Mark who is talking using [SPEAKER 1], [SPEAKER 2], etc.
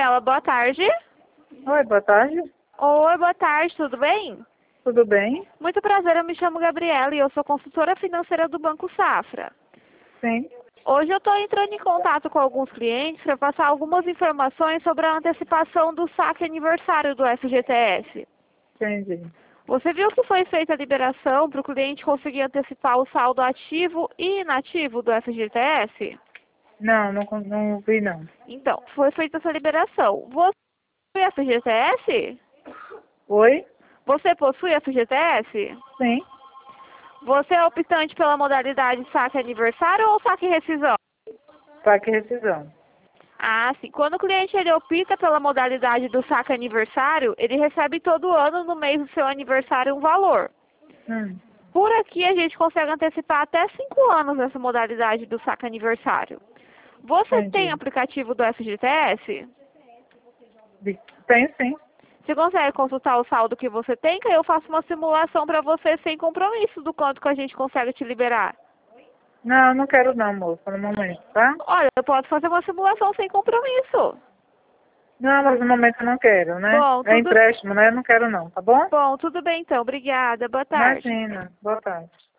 [SPEAKER 1] Gabriela, boa tarde.
[SPEAKER 2] Oi, boa tarde.
[SPEAKER 1] Oi, boa tarde, tudo bem?
[SPEAKER 2] Tudo bem?
[SPEAKER 1] Muito prazer, eu me chamo Gabriela e eu sou consultora financeira do Banco Safra.
[SPEAKER 2] Sim.
[SPEAKER 1] Hoje eu estou entrando em contato com alguns clientes para passar algumas informações sobre a antecipação do saque aniversário do FGTS.
[SPEAKER 2] Entendi.
[SPEAKER 1] Você viu que foi feita a liberação para o cliente conseguir antecipar o saldo ativo e inativo do FGTS?
[SPEAKER 2] Não vi não.
[SPEAKER 1] Então, foi feita essa liberação. Você possui FGTS?
[SPEAKER 2] Oi?
[SPEAKER 1] Você possui FGTS?
[SPEAKER 2] Sim.
[SPEAKER 1] Você é optante pela modalidade saque aniversário ou saque rescisão?
[SPEAKER 2] Saque e rescisão.
[SPEAKER 1] Ah, sim. Quando o cliente ele opta pela modalidade do saque aniversário, ele recebe todo ano, no mês do seu aniversário, um valor. Por aqui a gente consegue antecipar até 5 anos essa modalidade do saque aniversário. Você tem
[SPEAKER 2] Entendi.
[SPEAKER 1] aplicativo do FGTS?
[SPEAKER 2] Tem sim.
[SPEAKER 1] Você consegue consultar o saldo que você tem, que aí eu faço uma simulação para você sem compromisso do quanto que a gente consegue te liberar.
[SPEAKER 2] Não quero não, moça, no momento, tá?
[SPEAKER 1] Olha, eu posso fazer uma simulação sem compromisso.
[SPEAKER 2] Não, mas no momento eu não quero, né?
[SPEAKER 1] Bom,
[SPEAKER 2] É
[SPEAKER 1] tudo
[SPEAKER 2] empréstimo, né? Eu não quero não, tá bom?
[SPEAKER 1] bom, tudo bem então. Obrigada. Boa tarde.
[SPEAKER 2] Imagina. Boa tarde.